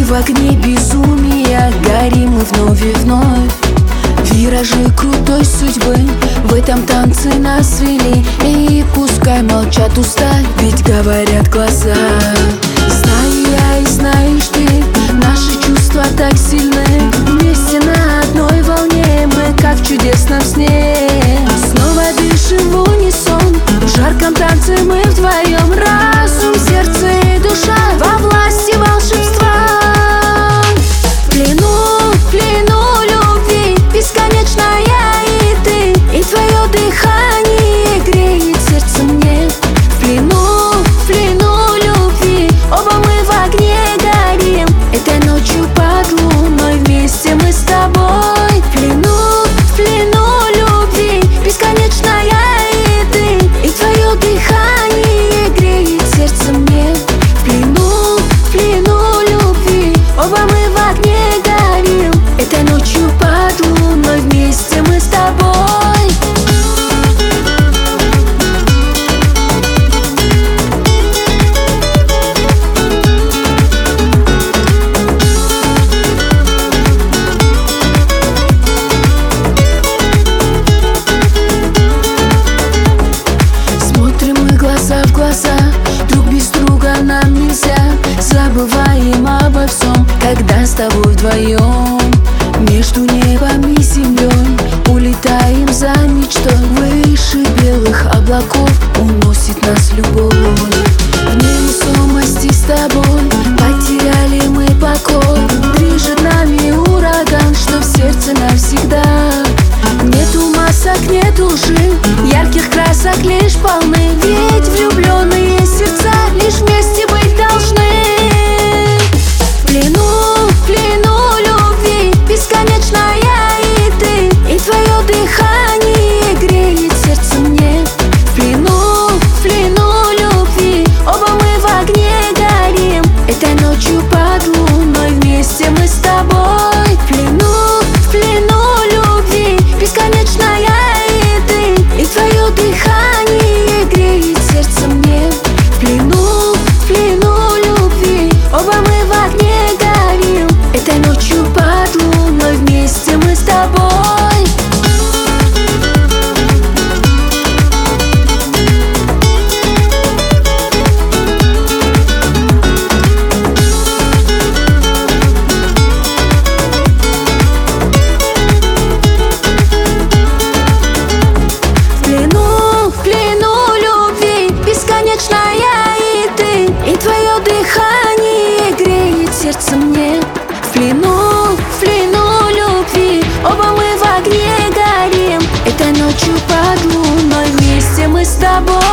в огне безумия горим мы вновь и вновь. Виражи крутой судьбы в этом танце нас вели. И пускай молчат уста, ведь говорят глаза. Знаю я и знаешь ты, наши чувства так сильны. Вместе на одной волне мы, как в чудесном сне. Снова дышим в унисон, в жарком танце мы вдвоем. Разум, сердце и душа во власти волшебства. В плену любви бесконечная и ты, и твое дыхание греет сердце мне. В плену любви оба мы в огне горим. Этой ночью под луной вместе мы с тобой. В плену любви бесконечная и ты, и твое дыхание греет сердце мне. В плену любви оба мы в огне горим. Этой ночью под луной вместе мы с тобой. Смотрим мы глаза в глаза, друг без друга нам нельзя. Забываем обо всем, когда с тобой вдвоем. Между небом и землей улетаем за мечтой. Выше белых облаков уносит нас любовь. В невесомости с тобой потеряли мы покой. Движет нами ураган, что в сердце навсегда. Нету масок, нет лжи, ярких красок лишь полны. Ведь влюбленные сердца лишь вместе быть должны. В плену любви бесконечная и ты, и твое дыхание греет сердце мне. В плену любви оба мы в огне горим. Этой ночью под луной вместе мы с тобой. В плену любви бесконечная и ты, и твое дыхание греет сердце мне. В плену любви оба мы в огне горим. Этой ночью под луной вместе мы с тобой. В плену любви бесконечная и ты, и твое дыхание греет сердце мне. В плену любви оба мы в огне горим. Этой ночью под луной вместе мы с тобой.